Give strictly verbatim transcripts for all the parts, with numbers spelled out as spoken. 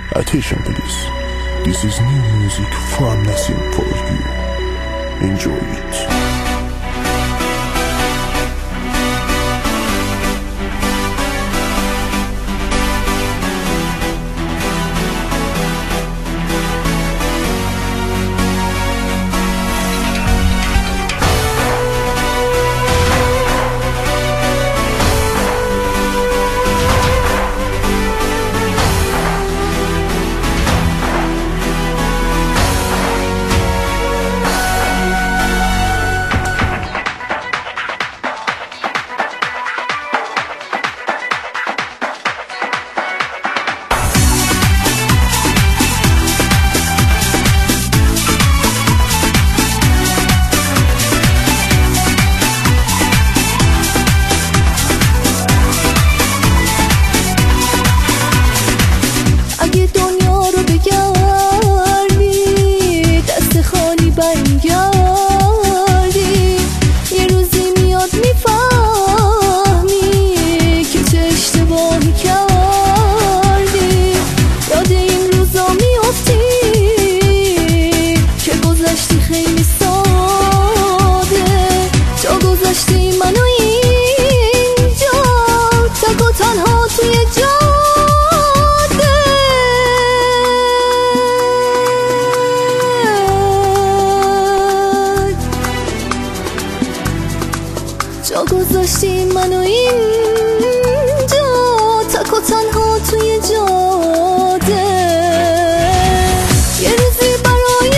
Attention please, this is new music from Nassim for you. Enjoy it. جا گذاشتی منو اینجا تک و تنها توی جاده. یه روزی برای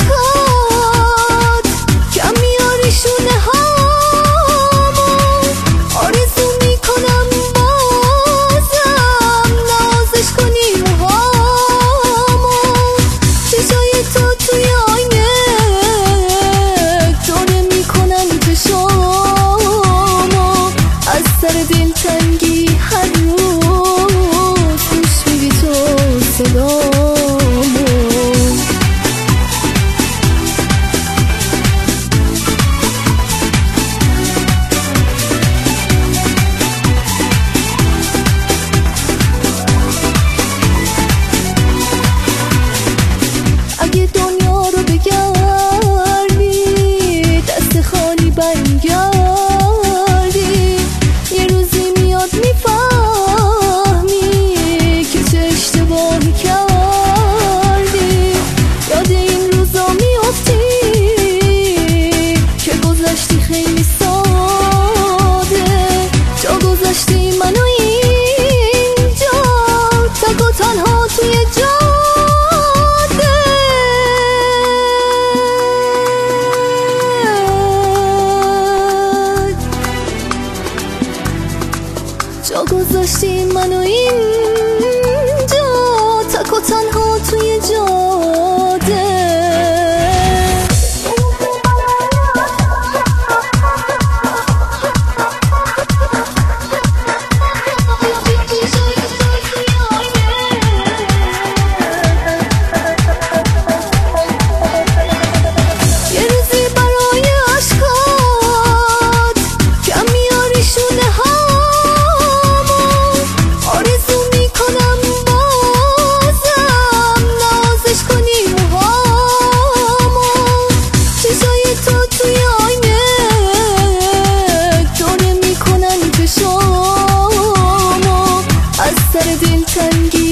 عشقات کم میاری شونه هامو، آرزو میکنم بازم نازش کنی موهامو. چشای تو توی آینه داره میکنن چشامو، از سر دلتنگی هر روز گوش میدی تو صدامو. اگه دنیا رو بگردی دست خالی برگردی، یه روزی میاد میفهمی که چه اشتباهی کردی. یاد این روزا میافتی که گذشتی خیلی ساده. جا گذاشتی منو اینجا تک و تنها توی جاده. جا گذاشتی منو اینجا تک و تنها توی جاده. یه روزی برای عشقات کم میاری شونه هامو، آرزو میکنم بازم نازش کنی موهامو. چشای تو توی آینه داره میکنن چشامو، از سر دلتنگی